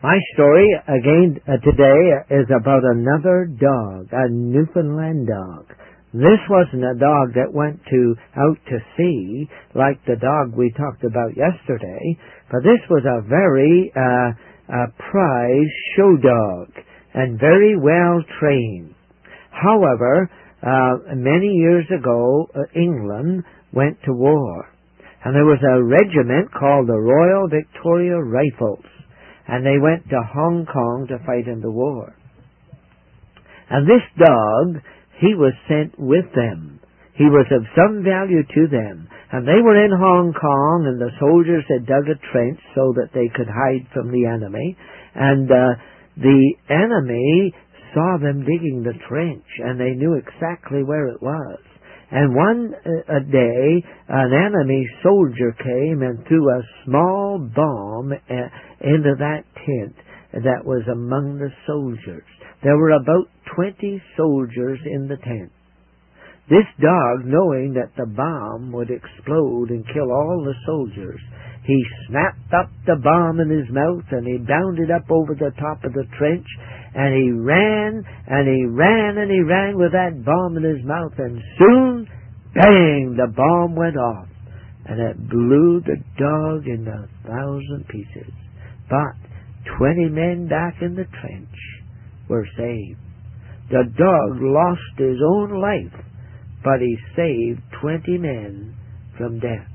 My story, again, today is about another dog, a Newfoundland dog. This wasn't a dog that went out to sea like the dog we talked about yesterday, but this was a very prize show dog and very well trained. However, many years ago, England went to war, and there was a regiment called the Royal Victoria Rifles, and they went to Hong Kong to fight in the war. And this dog, he was sent with them. He was of some value to them. And they were in Hong Kong, and the soldiers had dug a trench so that they could hide from the enemy. And the enemy saw them digging the trench, and they knew exactly where it was. And one day, an enemy soldier came and threw a small bomb into that tent that was among the soldiers. There were about 20 soldiers in the tent. This dog, knowing that the bomb would explode and kill all the soldiers, he snapped up the bomb in his mouth and he bounded up over the top of the trench, and he ran and he ran and he ran with that bomb in his mouth, and soon, bang, the bomb went off and it blew the dog into 1,000 pieces. But 20 men back in the trench were saved. The dog lost his own life, but he saved 20 men from death.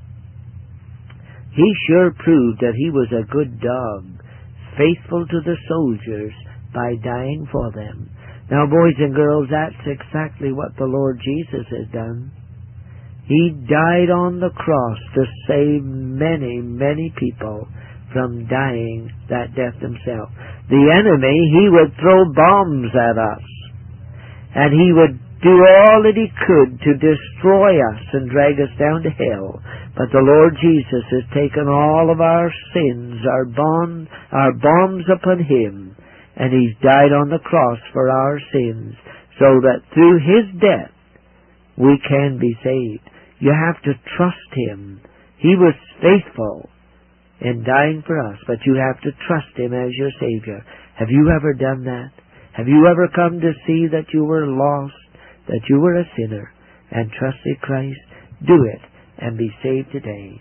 He sure proved that he was a good dog, faithful to the soldiers by dying for them. Now, boys and girls, that's exactly what the Lord Jesus has done. He died on the cross to save many, many people from dying that death himself. The enemy, he would throw bombs at us, and he would do all that he could to destroy us and drag us down to hell. But the Lord Jesus has taken all of our sins, our bombs upon him, and he's died on the cross for our sins, so that through his death we can be saved. You have to trust him. He was faithful in dying for us, but you have to trust him as your Savior. Have you ever done that? Have you ever come to see that you were lost, that you were a sinner, and trusted Christ? Do it and be saved today.